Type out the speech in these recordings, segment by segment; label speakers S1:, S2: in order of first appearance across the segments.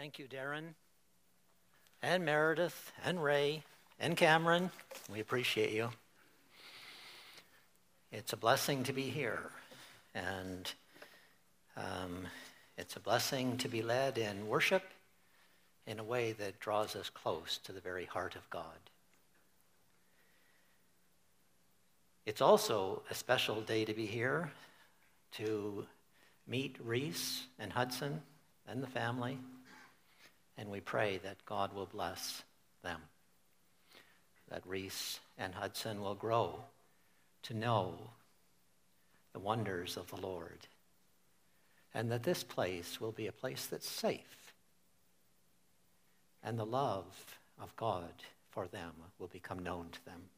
S1: Thank you, Darren, and Meredith, and Ray, and Cameron. We appreciate you. It's a blessing to be here, and it's a blessing to be led in worship in a way that draws us close to the very heart of God. It's also a special day to be here to meet Reese and Hudson and the family, and we pray that God will bless them, that Reese and Hudson will grow to know the wonders of the Lord, and that this place will be a place that's safe, and the love of God for them will become known to them.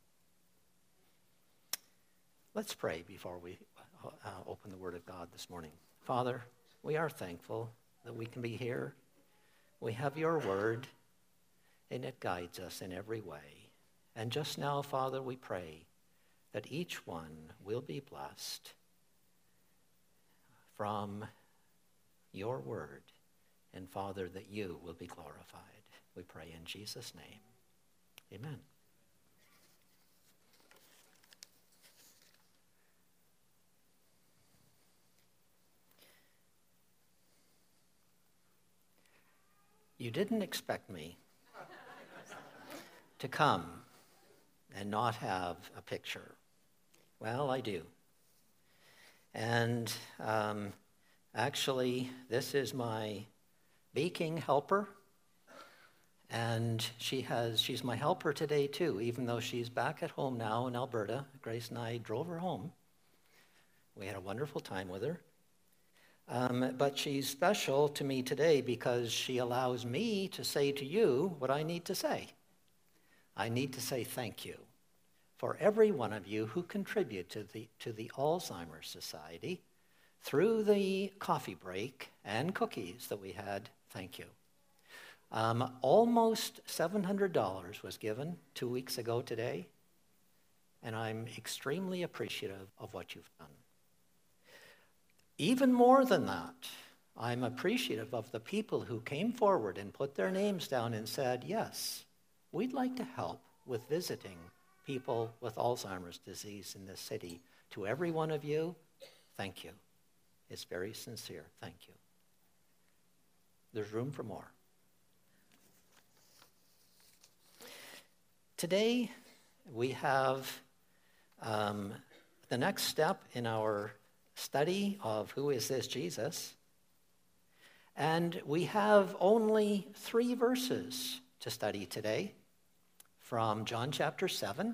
S1: Let's pray before we open the Word of God this morning. Father, we are thankful that we can be here. We have your Word, and it guides us in every way. And just now, Father, we pray that each one will be blessed from your Word, and Father, that you will be glorified. We pray in Jesus' name. Amen. You didn't expect me to come and not have a picture. Well, I do. And actually, this is my baking helper. And she's my helper today, too, even though she's back at home now in Alberta. Grace and I drove her home. We had a wonderful time with her. But she's special to me today because she allows me to say to you what I need to say. I need to say thank you for every one of you who contribute to the Alzheimer's Society through the coffee break and cookies that we had. Thank you. Almost $700 was given 2 weeks ago today, and I'm extremely appreciative of what you've done. Even more than that, I'm appreciative of the people who came forward and put their names down and said, yes, we'd like to help with visiting people with Alzheimer's disease in this city. To every one of you, thank you. It's very sincere. Thank you. There's room for more. Today, we have the next step in our study of who is this Jesus. And we have only 3 verses to study today from John chapter 7.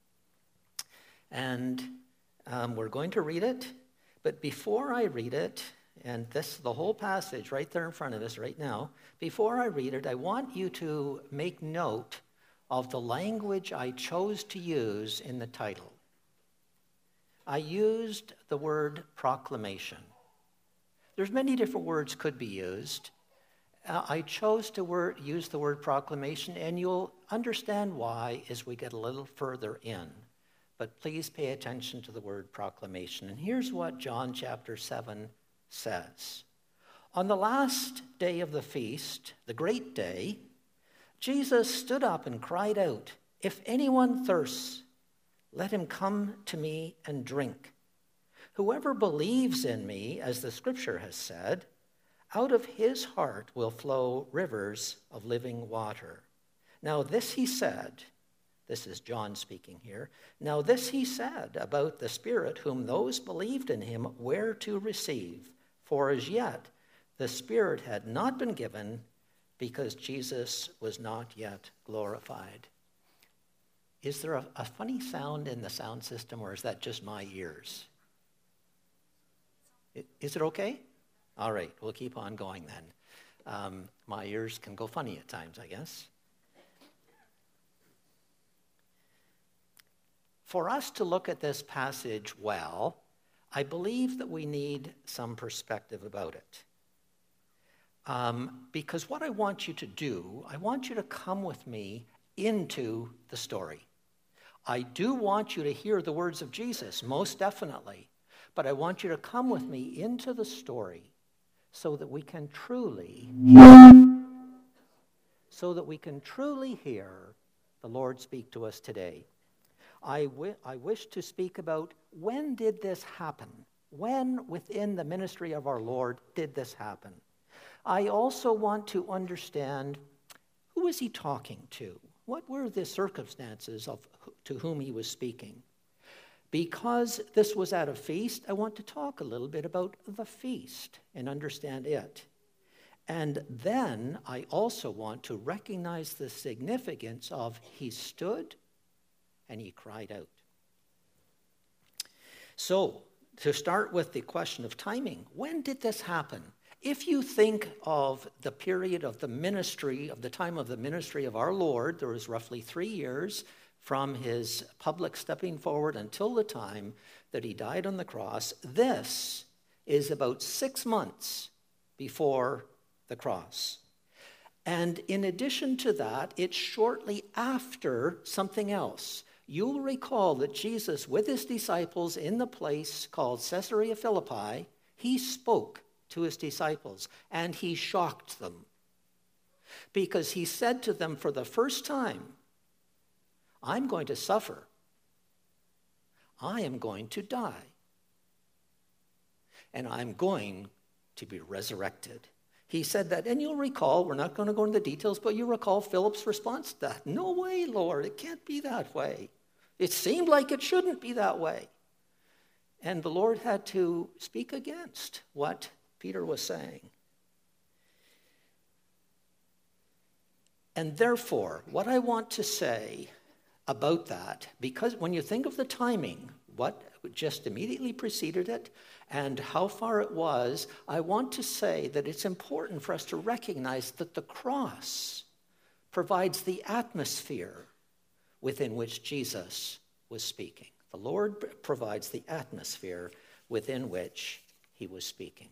S1: And we're going to read it. But before I read it, and the whole passage right there in front of us right now, before I read it, I want you to make note of the language I chose to use in the title. I used the word proclamation. There's many different words could be used. I chose to use the word proclamation, and you'll understand why as we get a little further in. But please pay attention to the word proclamation. And here's what John chapter 7 says. On the last day of the feast, the great day, Jesus stood up and cried out, "If anyone thirsts, let him come to me and drink. Whoever believes in me, as the scripture has said, out of his heart will flow rivers of living water." Now this he said, this is John speaking here, now this he said about the Spirit whom those believed in him were to receive, for as yet the Spirit had not been given because Jesus was not yet glorified. Is there a funny sound in the sound system, or is that just my ears? Is it okay? All right, we'll keep on going then. My ears can go funny at times, I guess. For us to look at this passage well, I believe that we need some perspective about it. Because what I want you to do, I want you to come with me into the story. I do want you to hear the words of Jesus, most definitely. But I want you to come with me into the story so that we can truly hear the Lord speak to us today. I wish to speak about, when did this happen? When within the ministry of our Lord did this happen? I also want to understand, who is he talking to? What were the circumstances to whom he was speaking? Because this was at a feast, I want to talk a little bit about the feast and understand it. And then I also want to recognize the significance of he stood and he cried out. So, to start with the question of timing, when did this happen? If you think of the period of the ministry, of the time of the ministry of our Lord, there was roughly 3 years from his public stepping forward until the time that he died on the cross. This is about 6 months before the cross. And in addition to that, it's shortly after something else. You'll recall that Jesus, with his disciples in the place called Caesarea Philippi, he spoke to his disciples and he shocked them. Because he said to them for the first time, I'm going to suffer. I am going to die. And I'm going to be resurrected. He said that, and you'll recall, we're not going to go into the details, but you recall Philip's response to that. No way, Lord, it can't be that way. It seemed like it shouldn't be that way. And the Lord had to speak against what Peter was saying. And therefore, what I want to say about that, because when you think of the timing, what just immediately preceded it and how far it was, I want to say that it's important for us to recognize that the cross provides the atmosphere within which Jesus was speaking. The Lord provides the atmosphere within which he was speaking.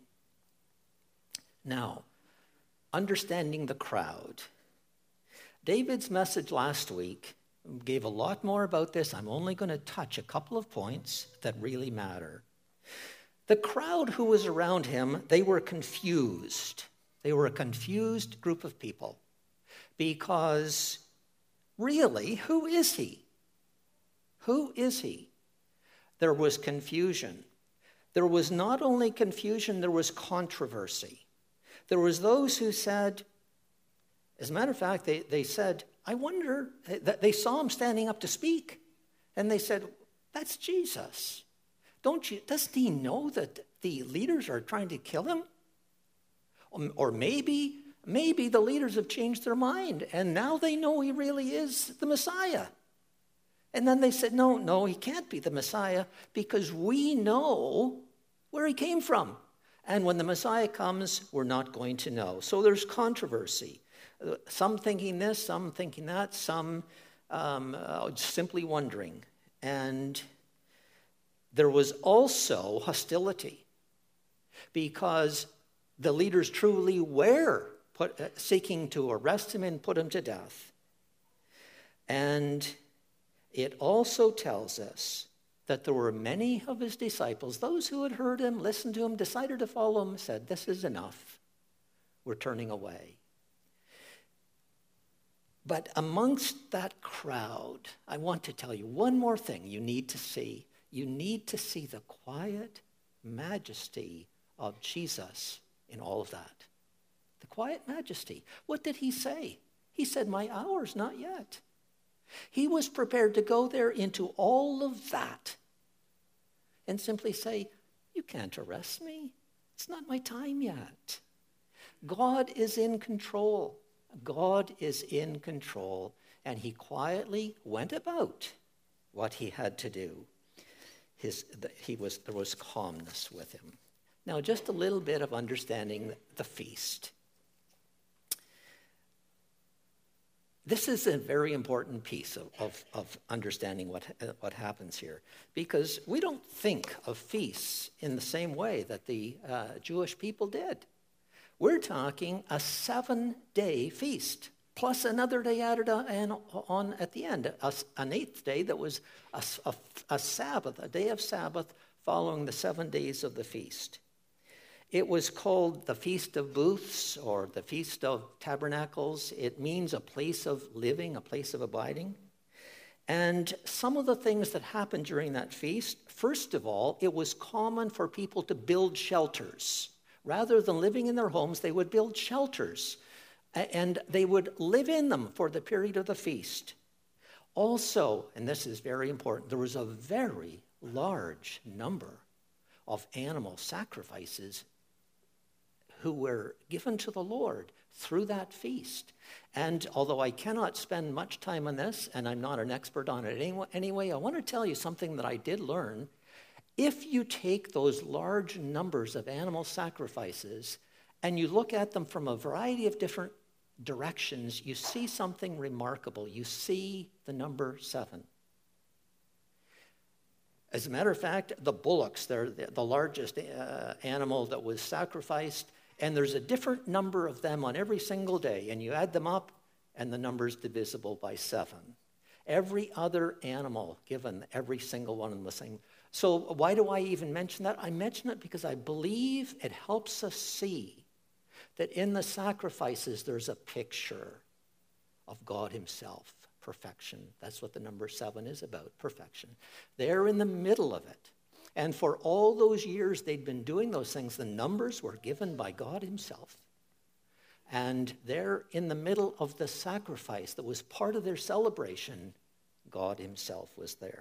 S1: Now, understanding the crowd. David's message last week gave a lot more about this. I'm only going to touch a couple of points that really matter. The crowd who was around him, they were confused. They were a confused group of people because really, who is he? Who is he? There was confusion. There was not only confusion, there was controversy. There was those who said, as a matter of fact, they said, I wonder, that they saw him standing up to speak. And they said, that's Jesus. Doesn't he know that the leaders are trying to kill him? Or maybe the leaders have changed their mind and now they know he really is the Messiah. And then they said, no, he can't be the Messiah because we know where he came from. And when the Messiah comes, we're not going to know. So there's controversy. Some thinking this, some thinking that, some simply wondering. And there was also hostility because the leaders truly were seeking to arrest him and put him to death. And it also tells us that there were many of his disciples, those who had heard him, listened to him, decided to follow him, said, this is enough. We're turning away. But amongst that crowd, I want to tell you one more thing you need to see. You need to see the quiet majesty of Jesus in all of that. The quiet majesty. What did he say? He said, my hour's not yet. He was prepared to go there into all of that and simply say, you can't arrest me. It's not my time yet. God is in control. God is in control, and he quietly went about what he had to do. There was calmness with him. Now, just a little bit of understanding the feast. This is a very important piece of understanding what happens here, because we don't think of feasts in the same way that the Jewish people did. We're talking a 7-day feast, plus another day added on at the end, an 8th day that was a Sabbath, a day of Sabbath following the 7 days of the feast. It was called the Feast of Booths or the Feast of Tabernacles. It means a place of living, a place of abiding. And some of the things that happened during that feast, first of all, it was common for people to build shelters. Rather than living in their homes, they would build shelters, and they would live in them for the period of the feast. Also, and this is very important, there was a very large number of animal sacrifices who were given to the Lord through that feast. And although I cannot spend much time on this, and I'm not an expert on it anyway, I want to tell you something that I did learn. If you take those large numbers of animal sacrifices and you look at them from a variety of different directions, you see something remarkable. You see the number 7. As a matter of fact, the bullocks, they're the largest animal that was sacrificed, and there's a different number of them on every single day, and you add them up, and the number's divisible by 7. Every other animal given, every single one in the same. So why do I even mention that? I mention it because I believe it helps us see that in the sacrifices there's a picture of God himself, perfection. That's what the number 7 is about, perfection. They're in the middle of it. And for all those years they'd been doing those things, the numbers were given by God himself. And there in the middle of the sacrifice that was part of their celebration, God himself was there.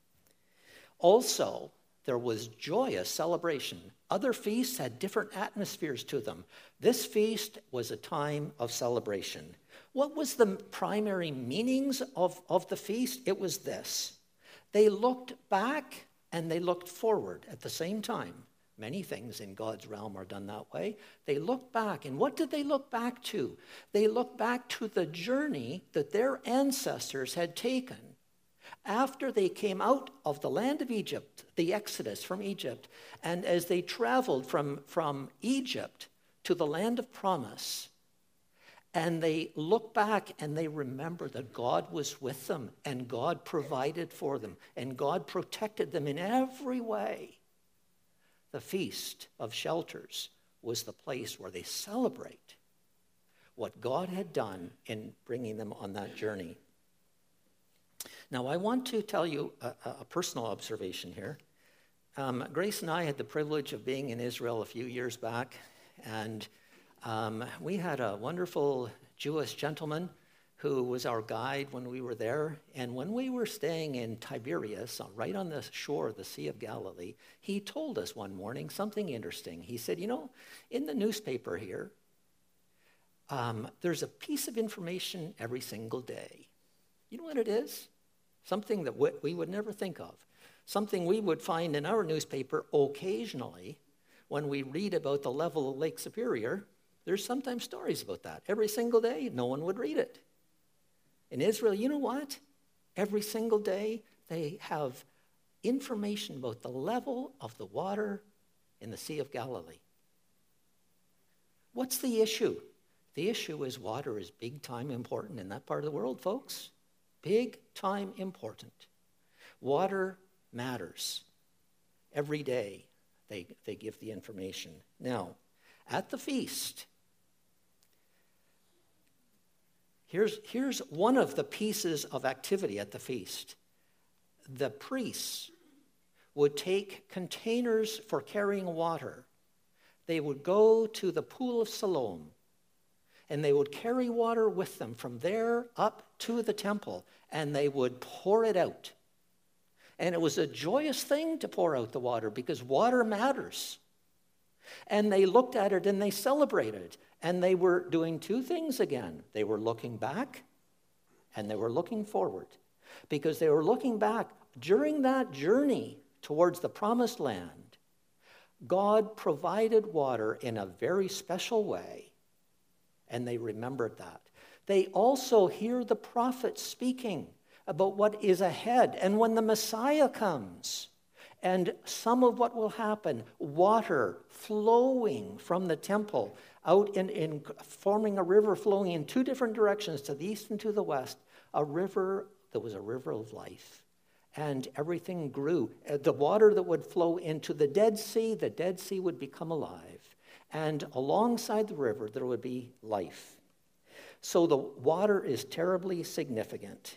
S1: Also, there was joyous celebration. Other feasts had different atmospheres to them. This feast was a time of celebration. What was the primary meanings of the feast? It was this. They looked back and they looked forward at the same time. Many things in God's realm are done that way. They looked back. And what did they look back to? They looked back to the journey that their ancestors had taken after they came out of the land of Egypt, the Exodus from Egypt. And as they traveled from Egypt to the land of promise, and they look back and they remember that God was with them and God provided for them and God protected them in every way. The Feast of Shelters was the place where they celebrate what God had done in bringing them on that journey. Now, I want to tell you a personal observation here. Grace and I had the privilege of being in Israel a few years back, and we had a wonderful Jewish gentleman who was our guide when we were there. And when we were staying in Tiberias, right on the shore of the Sea of Galilee, he told us one morning something interesting. He said, in the newspaper here, there's a piece of information every single day. You know what it is? Something that we would never think of. Something we would find in our newspaper occasionally when we read about the level of Lake Superior. There's sometimes stories about that. Every single day, no one would read it. In Israel, you know what? Every single day, they have information about the level of the water in the Sea of Galilee. What's the issue? The issue is water is big time important in that part of the world, folks. Big time important. Water matters. Every day they give the information. Now, at the feast, here's one of the pieces of activity at the feast. The priests would take containers for carrying water. They would go to the pool of Siloam, and they would carry water with them from there up to the temple, and they would pour it out. And it was a joyous thing to pour out the water because water matters. And they looked at it and they celebrated. And they were doing two things again. They were looking back and they were looking forward. Because they were looking back during that journey towards the promised land. God provided water in a very special way. And they remembered that. They also hear the prophets speaking about what is ahead. And when the Messiah comes, and some of what will happen, water flowing from the temple out in forming a river flowing in two different directions, to the east and to the west, a river that was a river of life. And everything grew. The water that would flow into the Dead Sea would become alive. And alongside the river, there would be life. So the water is terribly significant.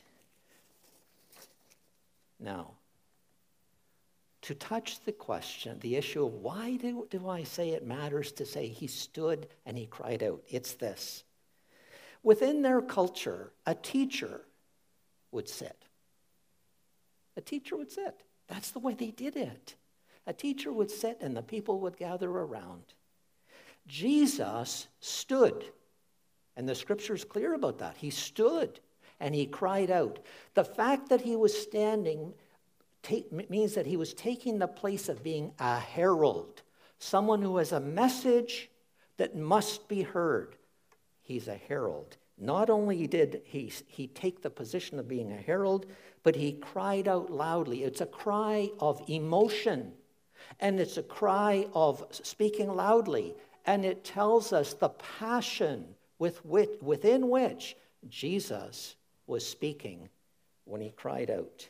S1: Now, to touch the question, the issue of why do I say it matters to say he stood and he cried out, it's this. Within their culture, a teacher would sit. A teacher would sit. That's the way they did it. A teacher would sit and the people would gather around. Jesus stood, and the scripture is clear about that. He stood and he cried out. The fact that he was standing means that he was taking the place of being a herald, someone who has a message that must be heard. He's a herald. Not only did he take the position of being a herald, but he cried out loudly. It's a cry of emotion, and it's a cry of speaking loudly, and it tells us the passion within which Jesus was speaking when he cried out.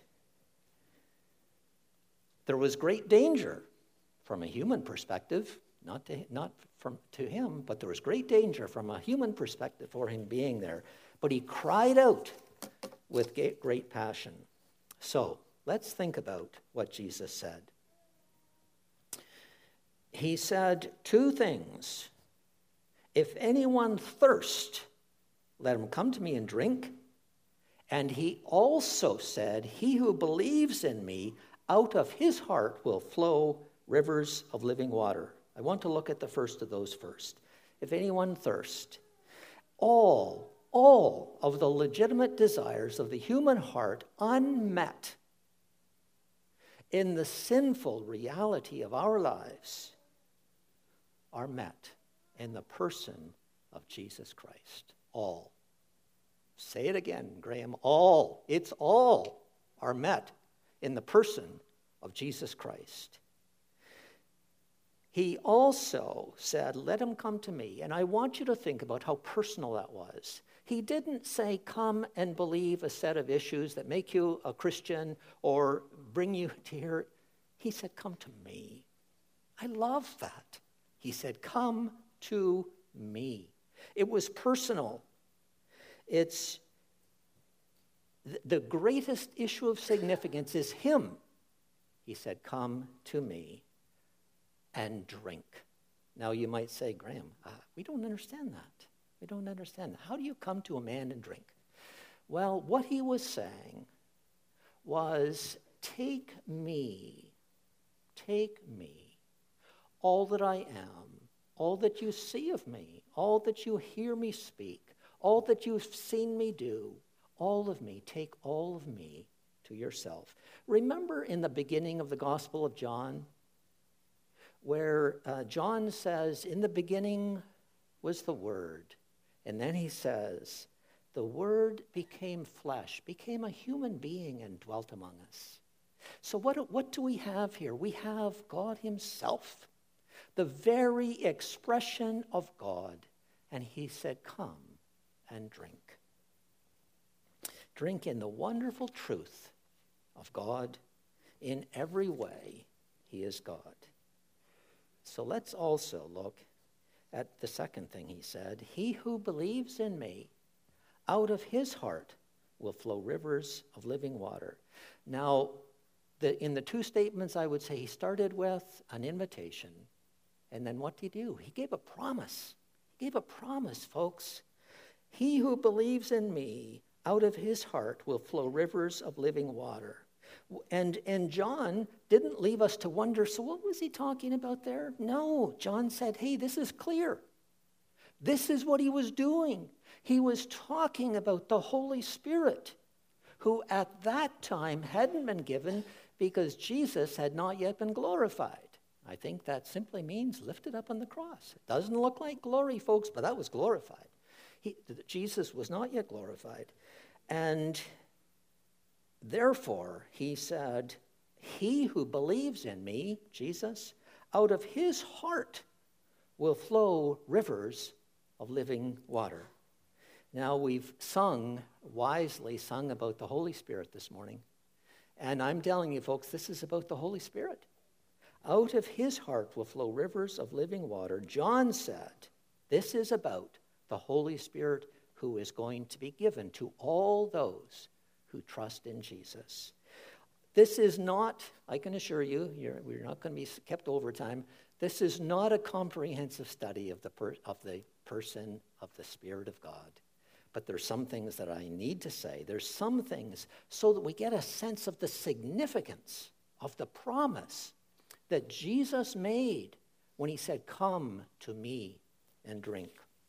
S1: There was great danger from a human perspective, not to him, but there was great danger from a human perspective for him being there. But he cried out with great passion. So let's think about what Jesus said. He said two things. If anyone thirst, let him come to me and drink. And he also said, he who believes in me, out of his heart will flow rivers of living water. I want to look at the first of those first. If anyone thirst, all of the legitimate desires of the human heart unmet in the sinful reality of our lives are met in the person of Jesus Christ. All. Say it again, Graham. All. It's all are met in the person of Jesus Christ. He also said, let him come to me. And I want you to think about how personal that was. He didn't say, come and believe a set of issues that make you a Christian or bring you to here. He said, come to me. I love that. He said, come to me. It was personal. It's the greatest issue of significance is him. He said, come to me and drink. Now you might say, Graham, we don't understand that. We don't understand that. How do you come to a man and drink? Well, what he was saying was, take me, all that I am, all that you see of me, all that you hear me speak, all that you've seen me do, all of me, take all of me to yourself. Remember in the beginning of the Gospel of John, where John says, in the beginning was the Word. And then he says, the Word became flesh, became a human being and dwelt among us. So what do we have here? We have God himself, the very expression of God. And he said, come and drink. Drink in the wonderful truth of God. In every way, he is God. So let's also look at the second thing he said. He who believes in me, out of his heart will flow rivers of living water. Now, in the two statements, I would say he started with an invitation. And then what did he do? He gave a promise. He gave a promise, folks. He who believes in me, out of his heart will flow rivers of living water. And John didn't leave us to wonder, so what was he talking about there? No, John said, hey, this is clear. This is what he was doing. He was talking about the Holy Spirit, who at that time hadn't been given because Jesus had not yet been glorified. I think that simply means lifted up on the cross. It doesn't look like glory, folks, but that was glorified. Jesus was not yet glorified. And therefore, he said, he who believes in me, Jesus, out of his heart will flow rivers of living water. Now, we've wisely sung about the Holy Spirit this morning. And I'm telling you, folks, this is about the Holy Spirit. Out of his heart will flow rivers of living water. John said, this is about the Holy Spirit who is going to be given to all those who trust in Jesus. This is not, I can assure you, we're not going to be kept overtime. This is not a comprehensive study of the person of the Spirit of God. But there's some things that I need to say. There's some things so that we get a sense of the significance of the promise that Jesus made when he said, come to me and drink.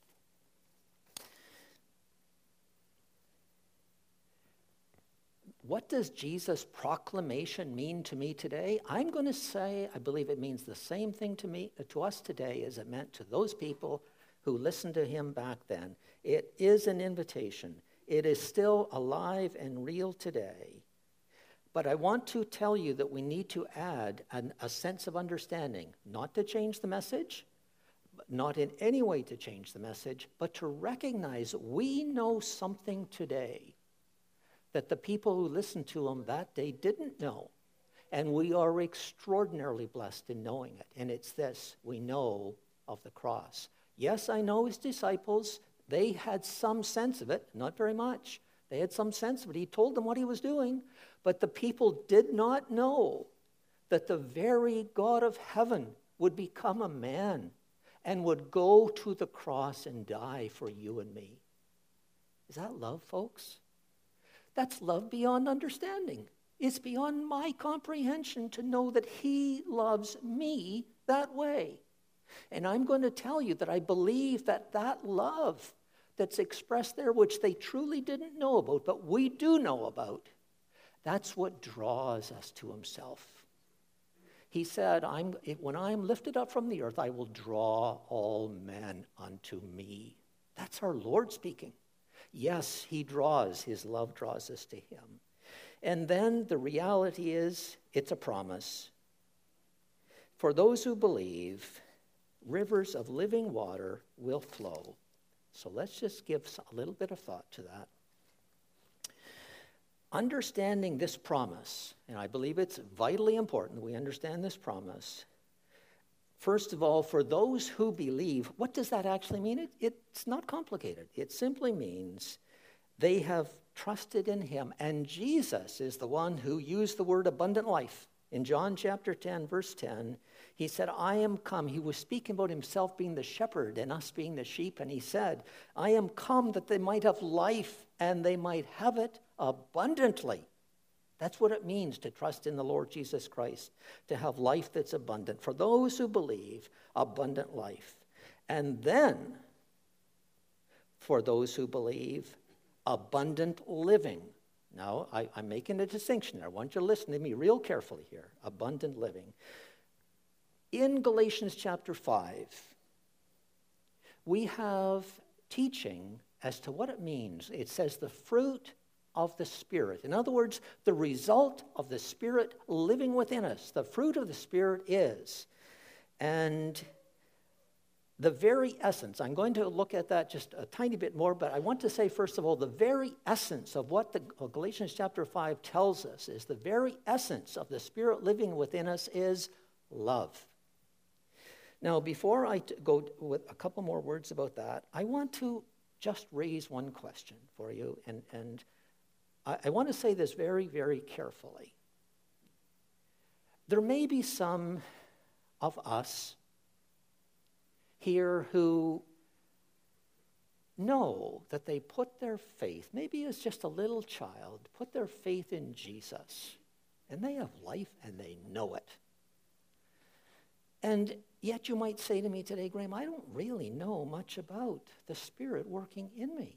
S1: What does Jesus' proclamation mean to me today? I'm going to say I believe it means the same thing to us today as it meant to those people who listened to him back then. It is an invitation. It is still alive and real today. But I want to tell you that we need to add a sense of understanding, not to change the message, not in any way to change the message, but to recognize we know something today that the people who listened to him that day didn't know. And we are extraordinarily blessed in knowing it. And it's this, we know of the cross. Yes, I know his disciples, they had some sense of it, not very much. They had some sense of it. He told them what he was doing. But the people did not know that the very God of heaven would become a man and would go to the cross and die for you and me. Is that love, folks? That's love beyond understanding. It's beyond my comprehension to know that he loves me that way. And I'm going to tell you that I believe that that love that's expressed there, which they truly didn't know about, but we do know about, that's what draws us to himself. He said, when I'm lifted up from the earth, I will draw all men unto me. That's our Lord speaking. Yes, he draws, his love draws us to him. And then the reality is, it's a promise. For those who believe, rivers of living water will flow. So let's just give a little bit of thought to that. Understanding this promise, and I believe it's vitally important that we understand this promise. First of all, for those who believe, what does that actually mean? It's not complicated. It simply means they have trusted in him. And Jesus is the one who used the word abundant life. In John chapter 10, verse 10, he said, I am come. He was speaking about himself being the shepherd and us being the sheep. And he said, I am come that they might have life and they might have it abundantly. That's what it means to trust in the Lord Jesus Christ, to have life that's abundant. For those who believe, abundant life. And then, for those who believe, abundant living. Now, I'm making a distinction there. I want you to listen to me real carefully here. Abundant living. In Galatians chapter 5, we have teaching as to what it means. It says the fruit of the Spirit. In other words, the result of the Spirit living within us. The fruit of the Spirit is. And the very essence, I'm going to look at that just a tiny bit more, but I want to say, first of all, the very essence of what the Galatians chapter 5 tells us is the very essence of the Spirit living within us is love. Now, before I go with a couple more words about that, I want to just raise one question for you, and I want to say this very, very carefully. There may be some of us here who know that they put their faith, maybe as just a little child, put their faith in Jesus, and they have life and they know it. And yet you might say to me today, Graham, I don't really know much about the Spirit working in me.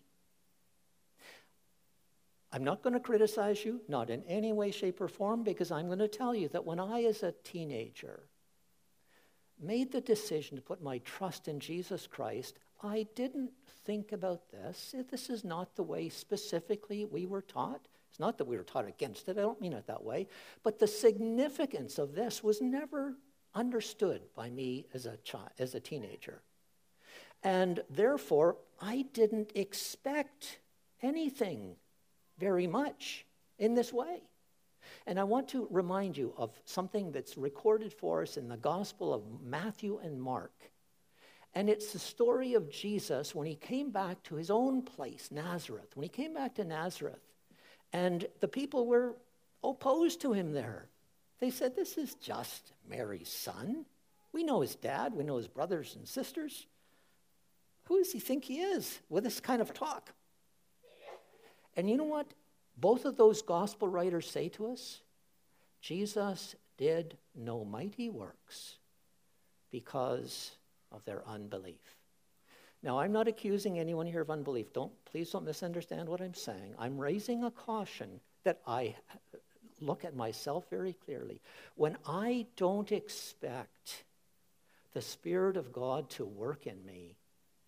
S1: I'm not going to criticize you, not in any way, shape, or form, because I'm going to tell you that when I, as a teenager, made the decision to put my trust in Jesus Christ, I didn't think about this. This is not the way specifically we were taught. It's not that we were taught against it. I don't mean it that way. But the significance of this was never understood by me as a teenager. And therefore, I didn't expect anything very much in this way. And I want to remind you of something that's recorded for us in the Gospel of Matthew and Mark. And it's the story of Jesus when he came back to his own place, Nazareth. When he came back to Nazareth, and the people were opposed to him there. They said, this is just Mary's son. We know his dad. We know his brothers and sisters. Who does he think he is with this kind of talk? And you know what both of those gospel writers say to us? Jesus did no mighty works because of their unbelief. Now, I'm not accusing anyone here of unbelief. Please don't misunderstand what I'm saying. I'm raising a caution that I look at myself very clearly. When I don't expect the Spirit of God to work in me,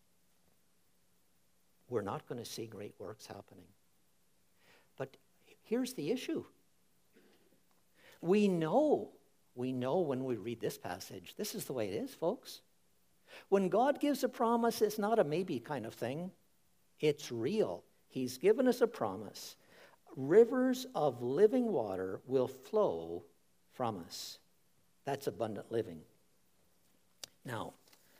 S1: we're not going to see great works happening. But here's the issue. We know when we read this passage, this is the way it is, folks. When God gives a promise, it's not a maybe kind of thing. It's real. He's given us a promise. Rivers of living water will flow from us. That's abundant living. Now,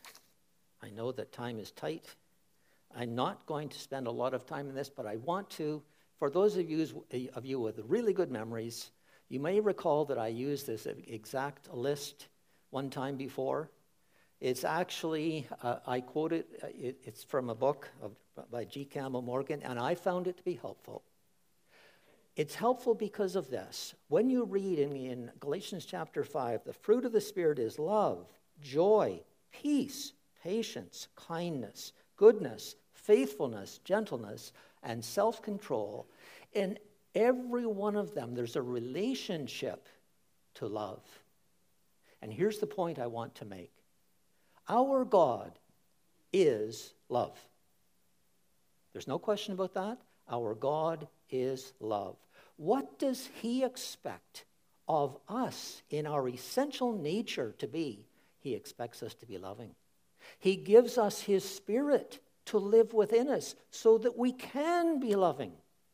S1: I know that time is tight. I'm not going to spend a lot of time in this, but I want to, for those of you with really good memories, you may recall that I used this exact list one time before. It's actually, I quote it, it's from a book by G. Campbell Morgan, and I found it to be helpful. It's helpful because of this. When you read in Galatians chapter 5, the fruit of the Spirit is love, joy, peace, patience, kindness, goodness, faithfulness, gentleness, and self-control. In every one of them, there's a relationship to love. And here's the point I want to make. Our God is love. There's no question about that. Our God is love. What does he expect of us in our essential nature to be? He expects us to be loving. He gives us his Spirit to live within us so that we can be loving.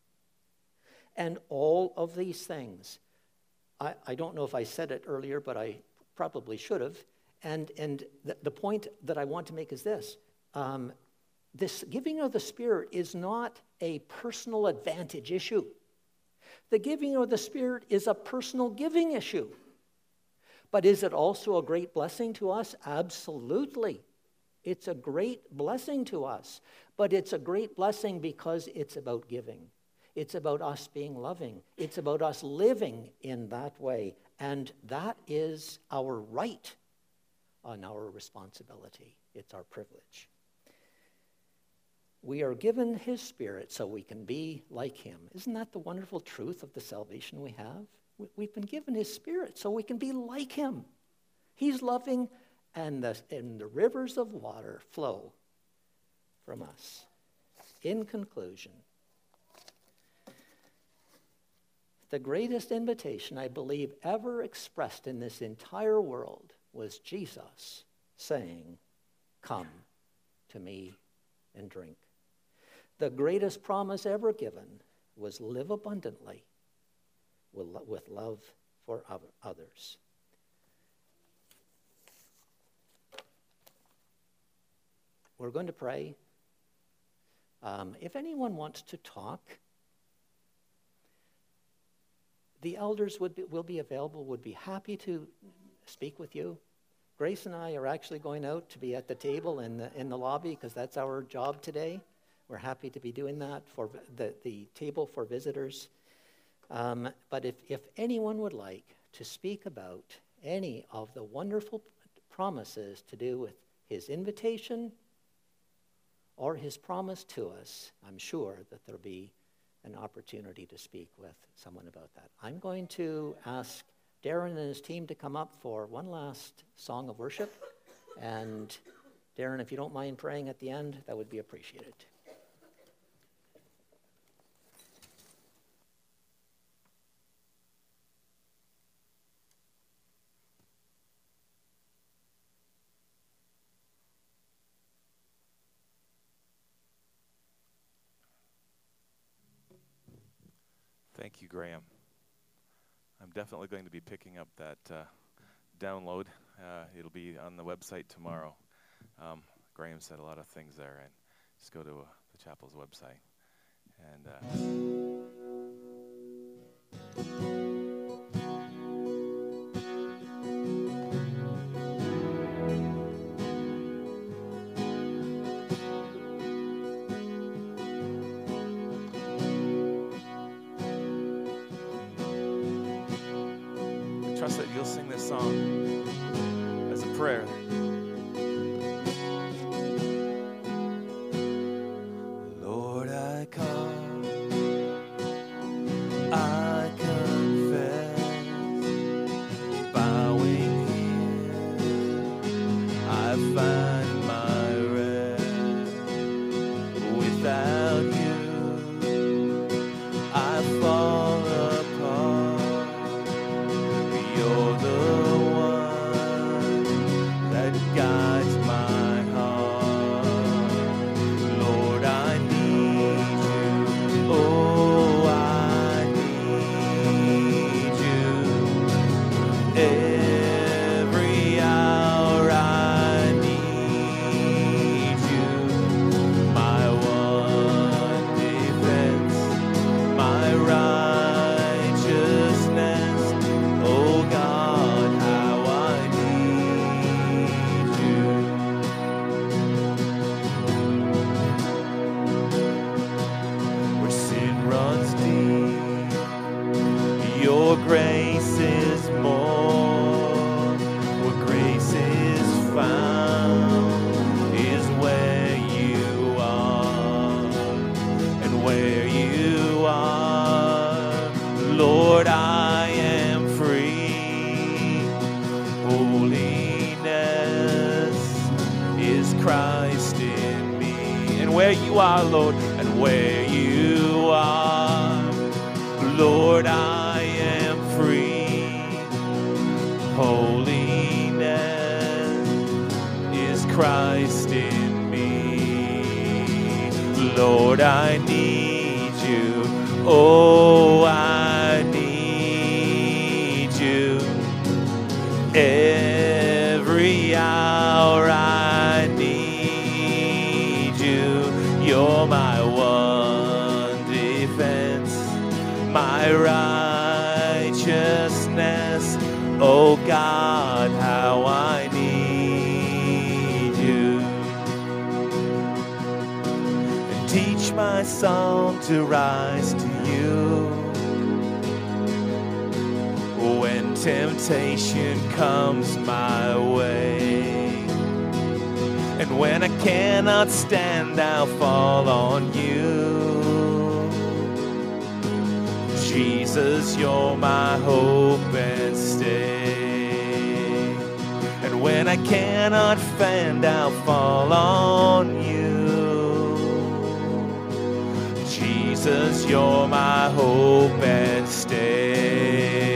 S1: And all of these things, I don't know if I said it earlier, but I probably should have. And the point that I want to make is this. This giving of the Spirit is not a personal advantage issue. The giving of the Spirit is a personal giving issue. But is it also a great blessing to us? Absolutely. It's a great blessing to us. But it's a great blessing because it's about giving. It's about us being loving. It's about us living in that way. And that is our right and our responsibility. It's our privilege. We are given his Spirit so we can be like him. Isn't that the wonderful truth of the salvation we have? We've been given his Spirit so we can be like him. He's loving, and the rivers of water flow from us. In conclusion, the greatest invitation I believe ever expressed in this entire world was Jesus saying, "Come to me and drink." The greatest promise ever given was live abundantly with love for others. We're going to pray. If anyone wants to talk, the elders will be available, would be happy to speak with you. Grace and I are actually going out to be at the table in the lobby because that's our job today. We're happy to be doing that for the table for visitors. But if anyone would like to speak about any of the wonderful promises to do with his invitation or his promise to us, I'm sure that there'll be an opportunity to speak with someone about that. I'm going to ask Darren and his team to come up for one last song of worship. And Darren, if you don't mind praying at the end, that would be appreciated.
S2: Thank you, Graham. I'm definitely going to be picking up that download. It'll be on the website tomorrow. Graham said a lot of things there, and just go to the chapel's website. I trust that you'll sing this song as a prayer. Lord, I come, I confess, bowing here, I find my rest. Without you, I fall apart. You're the one that guides my heart. Lord, I need you. Oh, I need you. Every hour I need you. My one defense, my righteousness. Oh God, how I need you. Where sin runs deep, your grace is more. Where grace is found is where you are. And where you are, Lord, I am free. Holiness is Christ in me. And where you are, Lord, and where you are, Lord, I am free. Holiness is Christ in me. Lord, I need you. Oh, I need you. Every hour I need you. You're my one defense, my righteousness. Oh God, how I need you. And teach my song to rise to you. When temptation comes my way, and when I cannot stand, I'll fall on you. Jesus, you're my hope and stay. And when I cannot fend, I'll fall on you. Jesus, you're my hope and stay.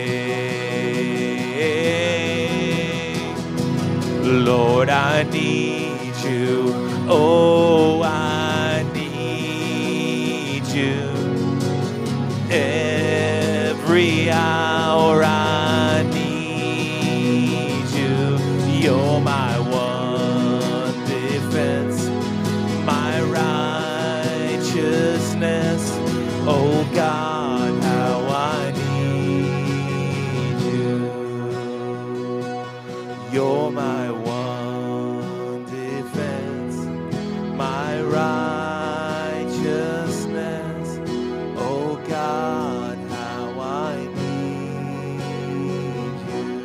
S2: Lord, I need you. Oh, I need you. Every hour I need you. You're my one defense, my righteousness. Oh God, how I need you. You're my one defense, my righteousness. Oh God, how I need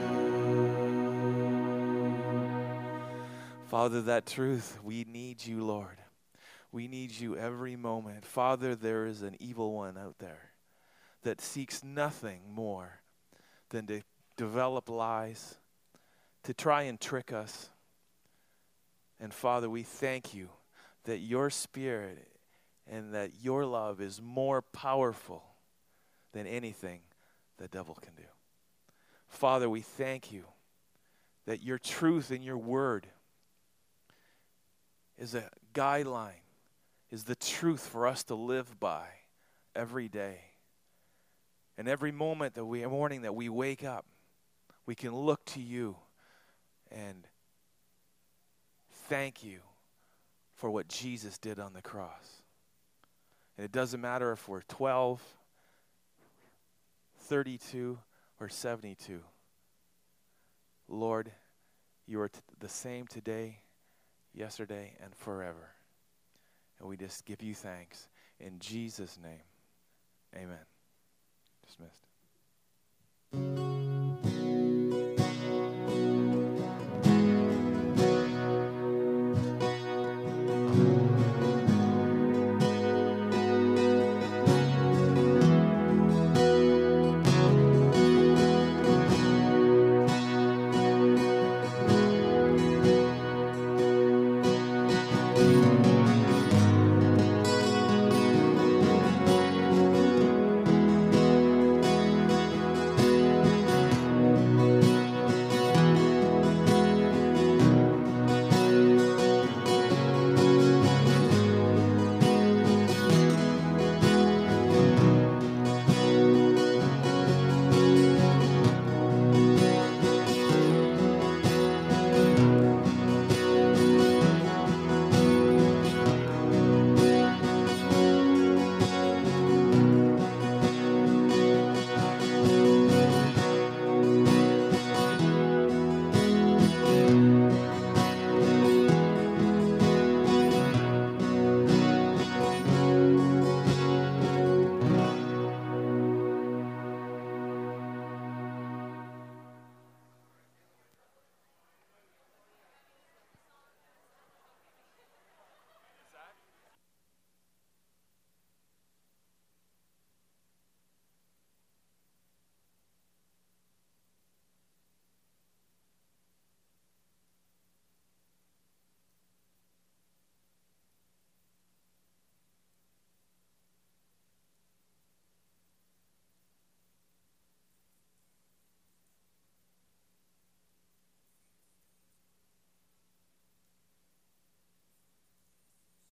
S2: you. Father, that truth, we need you, Lord. We need you every moment. Father, there is an evil one out there that seeks nothing more than to develop lies, to try and trick us. And Father, we thank you that your Spirit and that your love is more powerful than anything the devil can do. Father, we thank you that your truth and your word is a guideline, is the truth for us to live by every day. And every morning that we wake up, we can look to you and thank you for what Jesus did on the cross. And it doesn't matter if we're 12, 32, or 72. Lord, you are the same today, yesterday, and forever. And we just give you thanks. In Jesus' name, amen. Dismissed.